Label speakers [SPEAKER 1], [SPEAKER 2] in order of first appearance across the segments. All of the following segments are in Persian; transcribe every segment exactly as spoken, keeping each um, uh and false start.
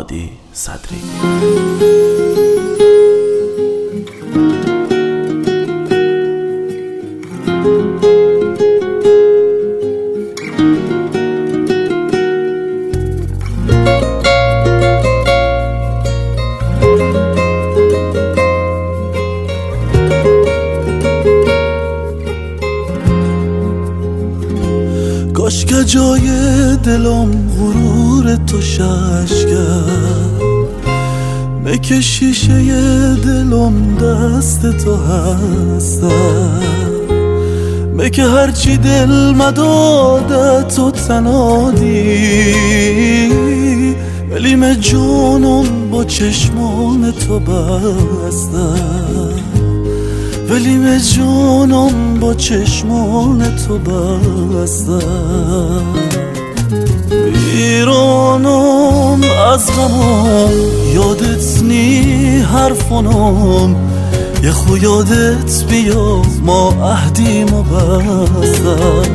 [SPEAKER 1] هادی صدری.
[SPEAKER 2] کاش که جای دلم غرور تو شش کرد، مکه شیشه دلم دست تو هستم، مکه هرچی دل مداده تو تنادی، ولیم جونم با چشمان تو بستم، ولیم جونم با چشمان تو بستم. بیرونم از غمم یادت نی حرفانم، یه خو یادت بیا ما عهدیمو بستم.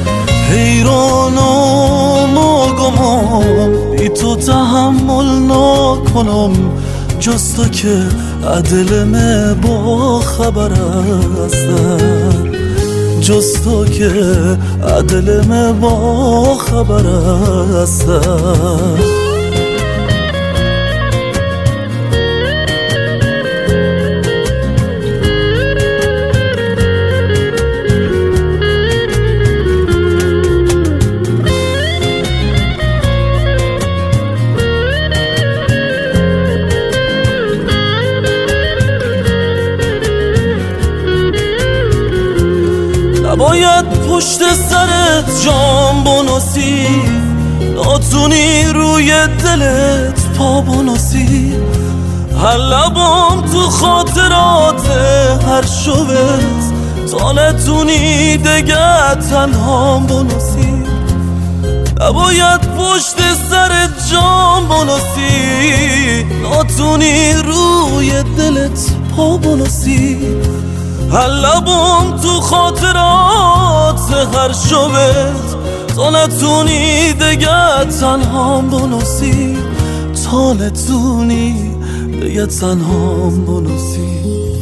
[SPEAKER 2] حیرانم و گمم بی تو تحمل نکنم، جز تو که عدلم با خبر هستم، جز تو که عدلم با خبر هستم. نباید پشت سرت جام بناسی، ناتونی روی دلت پا بناسی، هر لبام تو خاطرات هر شبت، تا نتونی دگه تنها بناسی. نباید پشت سرت جام بناسی، ناتونی روی دلت پا بناسی، هر لبام تو خاطرات هر شبت، تا نتونی دگه تنها بناسی، تا نتونی دگه تنها بناسی.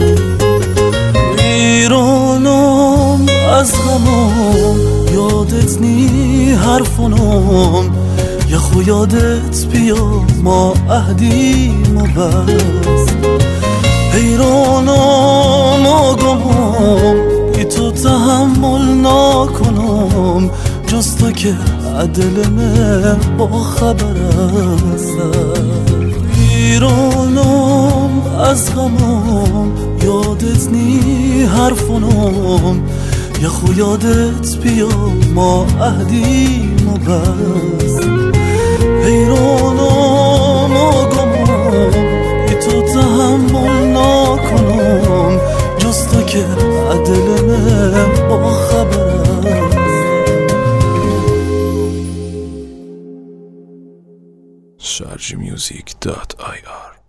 [SPEAKER 2] بیرونم از غمم یادت نی حرفانم، یه خو یادت بیا ما عهدیمو بست. حیرانم و گمم بی تو تحمل نکنم، جز تو که عدلم با خبر هستم. بیرانم از غمم یادت نی حرفانم، یه خو یادت بیا ما عهدیمو بست. حیرانم و گمم بی تو تحمل نکنم، جز تو که عدلم با خبر هست.
[SPEAKER 1] شارژ میوزیک دات آی آر